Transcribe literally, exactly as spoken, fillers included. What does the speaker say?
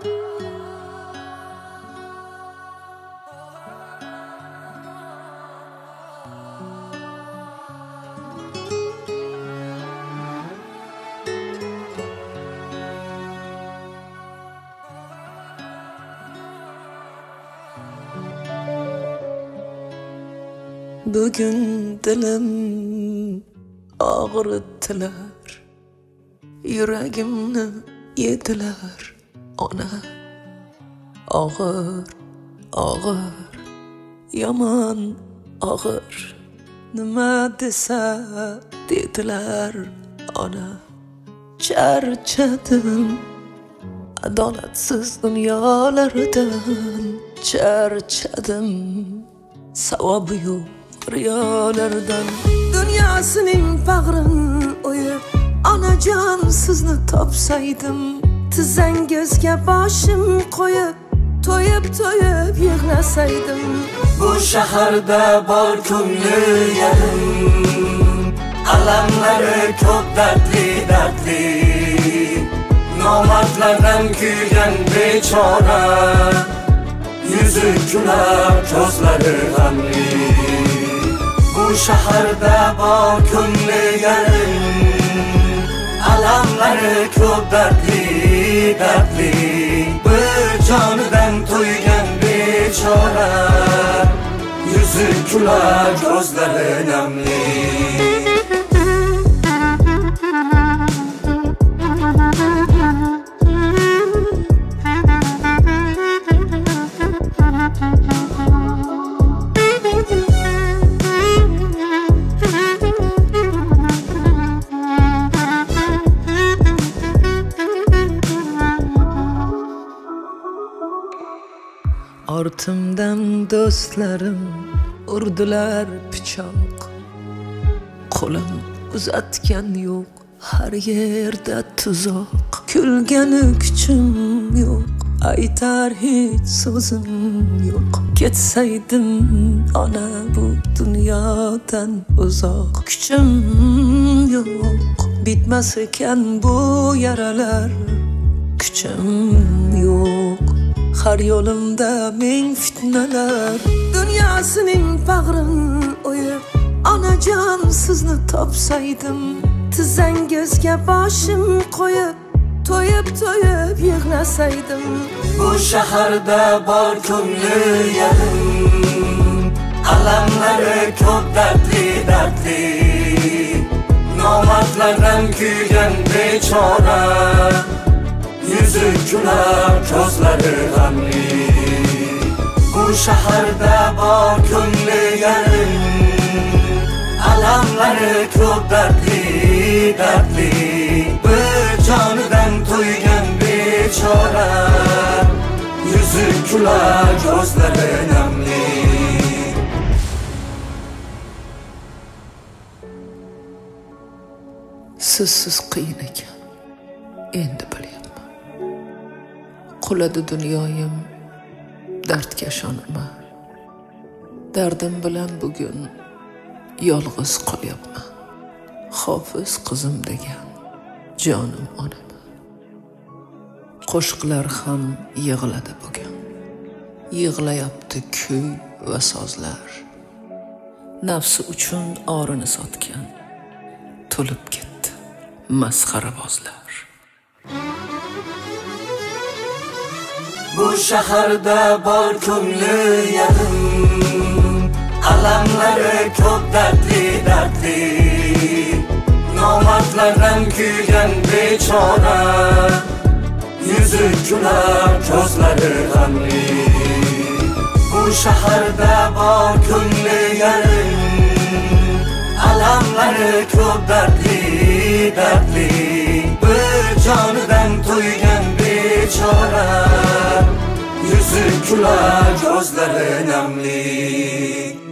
Bugün dilim ağrıttılar, yüreğimni yediler ona. Ağır, ağır, yaman ağır, nima desa dediler ona. Charchadim adolatsiz dunyolardan, charchadim savobi yo'q riyolardan. Dunyosining bag'rin o'yib onajon sizni topsaydim, tizzangizga boshim qo'yib to'yib to'yib yig'lasaydim. Bu shaharda bor ko'ngli yarim, alamlari ko'p dardli dardli, nomardlardan kuygan bechora, yüzü güler, gözleri g'amli. Bu shaharda bor ko'ngli yarim, alamlari ko'p dardli dardli, bir jonidan to'ygan bechora, yüzü güler, gözleri g'amli. Ortimdan do'stlarim urdilar pichoq, qo'lim uzatgan yo'q, har yerda tuzoq. Kulgani kuchim yo'q, aytar hech so'zim yo'q. Ketsaydim ona bu dunyodan uzoq, kuchim yo'q, bitmas ekan bu yaralar, kuchim yo'q. Har yo'limda ming fitnalar. Dunyosining bag'rin o'yib onajon sizni topsaydim, tizzangizga boshim qo'yib to'yib to'yib yig'lasaydim. Bu shaharda bor ko'ngli yarim, alamlari ko'p dardli dardli, nomardlardan kuygan bechora, yüzü güler, gözleri g'amli. Bu shaharda bor ko'ngli yarim, alamlari ko'p dardli dardli, bir jonidan to'ygan bechora, yüzü güler, gözleri g'amli. Sizsiz qiyin ekan, endi bilyapman. Quladi dunyoyim, dardga ishonaman. Dardim bilan bugun yolg'iz qolyapman. Hofiz qizim degan jonim onaman. Qo'shiqlar ham yig'ladi bugun. Yig'layapti kuy va sozlar. Nafsi uchun orini sotgan to'lib ketdi masxarabozlar. Bu shaharda bor ko'ngli yarim, alamlari ko'p dardli dardli, nomardlardan kuygan bechora, yüzü güler, gözleri g'amli. Bu shaharda bor ko'ngli yarim, alamlari ko'p dardli dardli, bir jonidan to'ygan bechora, yüzü güler, gözleri g'amli.